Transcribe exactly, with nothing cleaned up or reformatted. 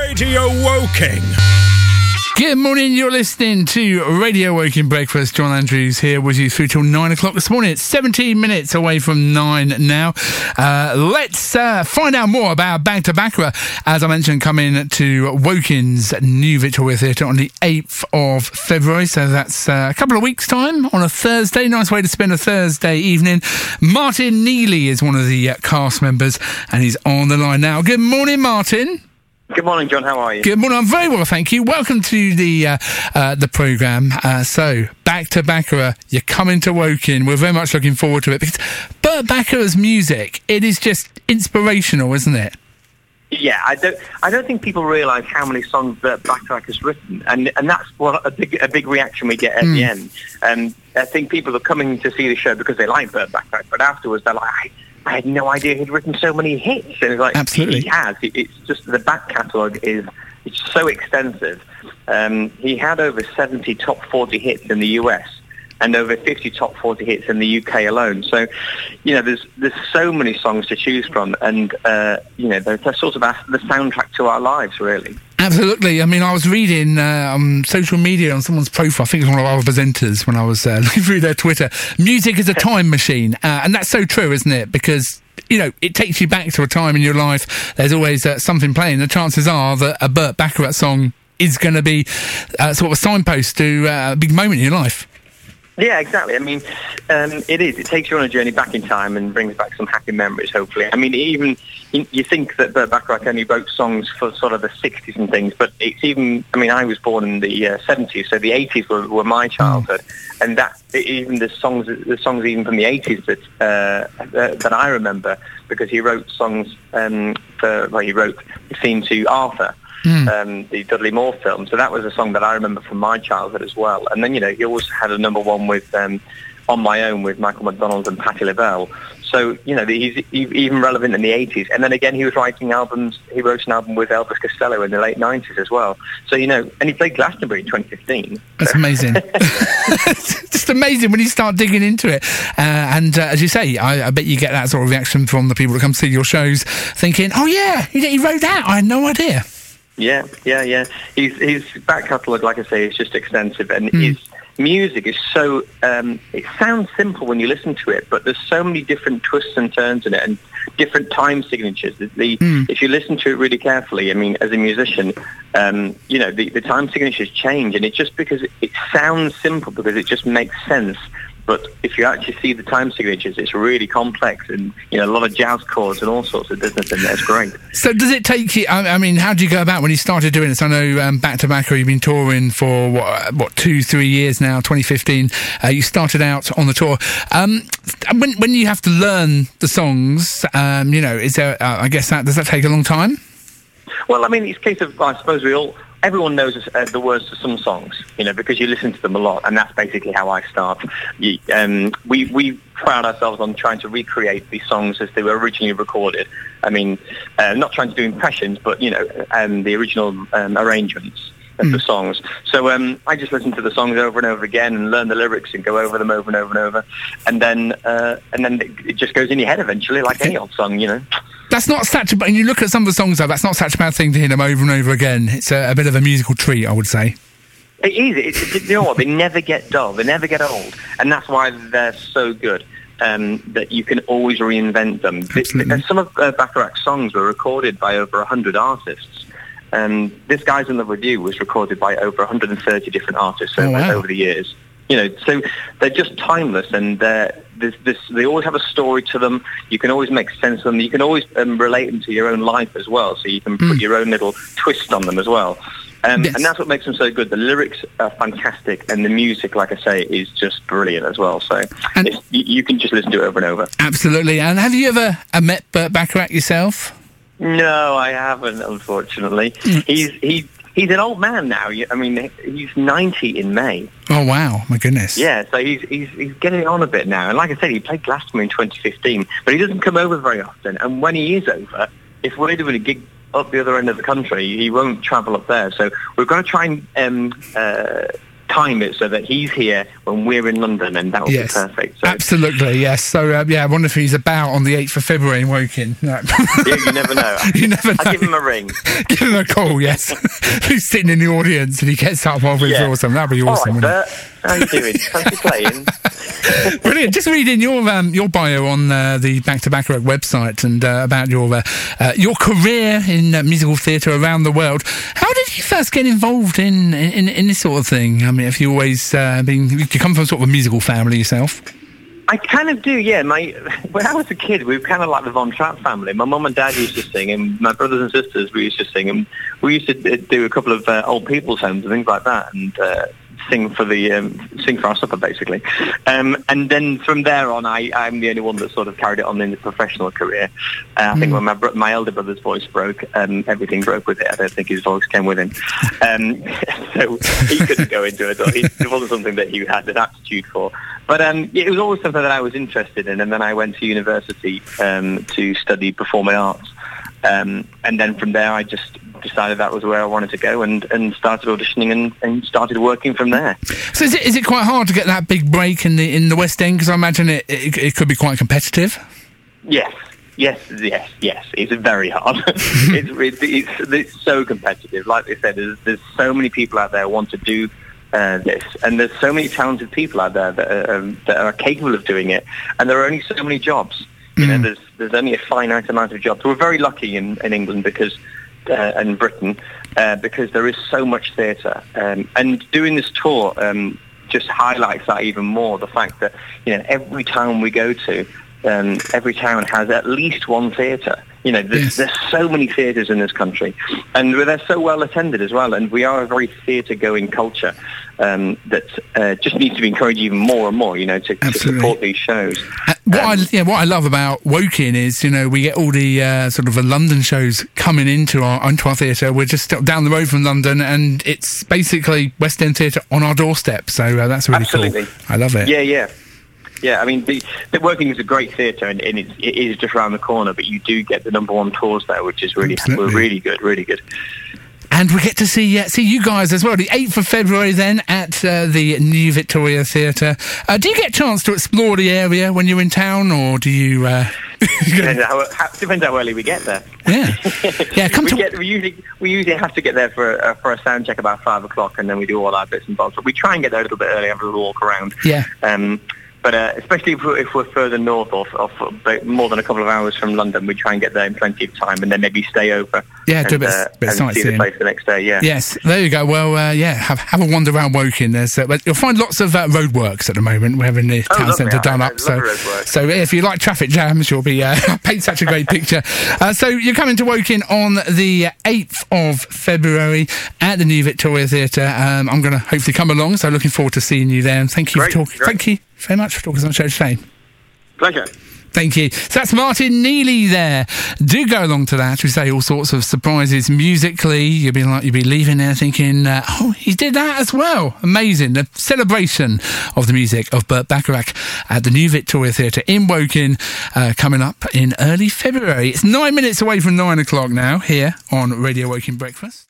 Radio Woking. Good morning, you're listening to Radio Woking Breakfast. John Andrews here with you through till nine o'clock this morning. It's seventeen minutes away from nine now. Uh, let's uh, find out more about Back to Baccarat. As I mentioned, coming to Woking's new Victoria Theatre on the eighth of February. So that's uh, a couple of weeks' time on a Thursday. Nice way to spend a Thursday evening. Martin Neely is one of the uh, cast members and he's on the line now. Good morning, Martin. Good morning, John. How are you? Good morning. I'm very well, thank you. Welcome to the uh, uh, the programme. Uh, so, Back to Baccarat, you're coming to Woking. We're very much looking forward to it because Burt Bacharach's music, it is just inspirational, isn't it? Yeah, I don't. I don't think people realise how many songs Burt Bacharach has written, and and that's what a big a big reaction we get at mm. the end. Um, I think people are coming to see the show because they like Burt Bacharach, but afterwards they're like, I, I had no idea he'd written so many hits. And it's like, absolutely, he has. It, it's just the back catalogue is it's so extensive. Um, he had over seventy top forty hits in the U S and over fifty top forty hits in the U K alone. So, you know, there's there's so many songs to choose from, and uh, you know, they're, they're sort of our, the soundtrack to our lives, really. Absolutely. I mean, I was reading uh, on social media on someone's profile, I think it was one of our presenters, when I was uh, looking through their Twitter. Music is a time machine, uh, and that's so true, isn't it? Because, you know, it takes you back to a time in your life. There's always uh, something playing. The chances are that a Burt Bacharach song is going to be uh, sort of a signpost to uh, a big moment in your life. Yeah, exactly. I mean, um, it is. It takes you on a journey back in time and brings back some happy memories, hopefully. I mean, even you think that Burt Bacharach only wrote songs for sort of the sixties and things, but it's even, I mean, I was born in the uh, seventies, so the eighties were, were my childhood, and that even the songs, the songs even from the eighties that uh, uh, that I remember, because he wrote songs um, for, well, he wrote the theme to Arthur. Mm. Um, the Dudley Moore film. So that was a song that I remember from my childhood as well. And then, you know, he always had a number one with um, On My Own with Michael McDonald and Patti LaBelle. So, you know, he's even relevant in the eighties. And then again, he was writing albums. He wrote an album with Elvis Costello in the late nineties as well. So, you know, and he played Glastonbury in twenty fifteen. That's amazing. It's just amazing when you start digging into it. Uh, and uh, as you say, I, I bet you get that sort of reaction from the people that come see your shows thinking, oh, yeah, he, he wrote that. I had no idea. Yeah, yeah, yeah. His, his back catalogue, like I say, is just extensive, and mm. his music is so, um, it sounds simple when you listen to it, but there's so many different twists and turns in it, and different time signatures. The, the, mm. If you listen to it really carefully, I mean, as a musician, um, you know, the, the time signatures change, and it's just because it, it sounds simple, because it just makes sense. But if you actually see the time signatures, it's really complex, and, you know, a lot of jazz chords and all sorts of business in there. It's great. So does it take you, I, I mean, how do you go about when you started doing this? I know um, Back to Baccarat, you've been touring for, what, what two, three years now, twenty fifteen. Uh, you started out on the tour. Um, when, when you have to learn the songs, um, you know, is there, uh, I guess, that does that take a long time? Well, I mean, it's a case of, I suppose we all... Everyone knows uh, the words to some songs, you know, because you listen to them a lot, and that's basically how I start. You, um, we we pride ourselves on trying to recreate these songs as they were originally recorded. I mean, uh, not trying to do impressions, but, you know, um, the original um, arrangements of mm. the songs. So um, I just listen to the songs over and over again and learn the lyrics and go over them over and over and over, and then uh, and then it just goes in your head eventually, like any old song, you know. That's not such a... And you look at some of the songs, though, that's not such a bad thing to hear them over and over again. It's a, a bit of a musical treat, I would say. It is. It, it, you know what? They never get dull. They never get old. And that's why they're so good, um, that you can always reinvent them. The, some of uh, Bacharach's songs were recorded by over one hundred artists. Um, this Guys in Love With You was recorded by over one hundred thirty different artists over, oh, wow. over the years. You know, so they're just timeless, and they're, there's this, they always have a story to them. You can always make sense of them. You can always um, relate them to your own life as well, so you can mm. put your own little twist on them as well. Um, yes. And that's what makes them so good. The lyrics are fantastic, and the music, like I say, is just brilliant as well. So it's, you, you can just listen to it over and over. Absolutely. And have you ever uh, met Burt Bacharach yourself? No, I haven't, unfortunately. Mm. He's he. He's an old man now. I mean, he's ninety in May. Oh, wow. My goodness. Yeah, so he's he's he's getting on a bit now. And like I said, he played Glastonbury in twenty fifteen, but he doesn't come over very often. And when he is over, if we're doing a gig up the other end of the country, he won't travel up there. So we're going to try and um, uh, time it so that he's here when we're in London, and that would yes. be perfect. So. Absolutely, yes. So, uh, yeah, I wonder if he's about on the eighth of February in Woking. No. Yeah, you never know. You never know. I'll give him a ring. Give him a call, yes. He's sitting in the audience and he gets up while we're yeah. awesome. That'd be awesome, All right, wouldn't Bert. How you doing? Fancy playing? Brilliant. Just reading your um, your bio on uh, the Back to Bacharach website and uh, about your uh, uh, your career in uh, musical theatre around the world. How did you first get involved in, in, in this sort of thing? I mean, have you always uh, been... You come from sort of a musical family yourself? I kind of do, yeah. My when I was a kid, we were kind of like the Von Trapp family. My mum and dad used to sing, and my brothers and sisters we used to sing, and we used to do a couple of uh, old people's homes and things like that, and uh, sing for the um, sing for our supper, basically. Um, and then from there on, I, I'm the only one that sort of carried it on in the professional career. Uh, I think mm. when my bro- my elder brother's voice broke, um, everything broke with it. I don't think his voice came with him, um, so he couldn't go into it. He, it wasn't something that he had an aptitude for. But um, it was always something that I was interested in, and then I went to university um, to study performing arts. Um, and then from there, I just decided that was where I wanted to go, and, and started auditioning and, and started working from there. So is it, is it quite hard to get that big break in the in the West End? Because I imagine it, it it could be quite competitive. Yes, yes, yes, yes. It's very hard. it's, it's, it's it's so competitive. Like I said, there's, there's so many people out there who want to do uh, this, and there's so many talented people out there that are, um, that are capable of doing it, and there are only so many jobs. You know, there's there's only a finite amount of jobs. We're very lucky in, in England because uh, and Britain uh, because there is so much theatre, um, and doing this tour um, just highlights that even more. The fact that you know every town we go to, um, every town has at least one theatre. You know, there's, yes. there's so many theatres in this country, and they're so well attended as well. And we are a very theatre-going culture um, that uh, just needs to be encouraged even more and more. You know, to, to support these shows. Uh, what um, I yeah, what I love about Woking is you know we get all the uh, sort of uh, London shows coming into our into our theatre. We're just down the road from London, and it's basically West End theatre on our doorstep. So uh, that's really absolutely. cool. I love it. Yeah, yeah. Yeah, I mean, the, the Woking is a great theatre, and, and it, it is just around the corner, but you do get the number one tours there, which is really really good, really good. And we get to see uh, see you guys as well, the eighth of February then, at uh, the New Victoria Theatre. Uh, do you get a chance to explore the area when you're in town, or do you... Uh... depends, how, how, depends how early we get there. Yeah, yeah. Come we, to... get, we, usually, we usually have to get there for, uh, for a sound check about five o'clock, and then we do all our bits and bobs. But we try and get there a little bit early, have a little walk around. Yeah. Um, But uh, especially if we're, if we're further north or, or more than a couple of hours from London, we try and get there in plenty of time, and then maybe stay over. Yeah, and, do a bit, uh, bit and sightseeing. see the place the next day. Yeah. Yes, there you go. Well, uh, yeah, have have a wander around Woking. There's, uh, you'll find lots of uh, roadworks at the moment. We're having the oh, town centre done I, up. I so, roadworks. so yeah, if you like traffic jams, you'll be uh, paint such a great picture. Uh, so you're coming to Woking on the eighth of February at the New Victoria Theatre. Um, I'm going to hopefully come along. So looking forward to seeing you there. And thank you great, for talking. great. Thank you very much for talking on the show today. Pleasure. Thank you. So that's Martin Neely there. Do go along to that. We say all sorts of surprises musically. You'll be like, you'll be leaving there thinking, uh, oh, he did that as well. Amazing. The celebration of the music of Burt Bacharach at the New Victoria Theatre in Woking, uh, coming up in early February. It's nine minutes away from nine o'clock now here on Radio Woking Breakfast.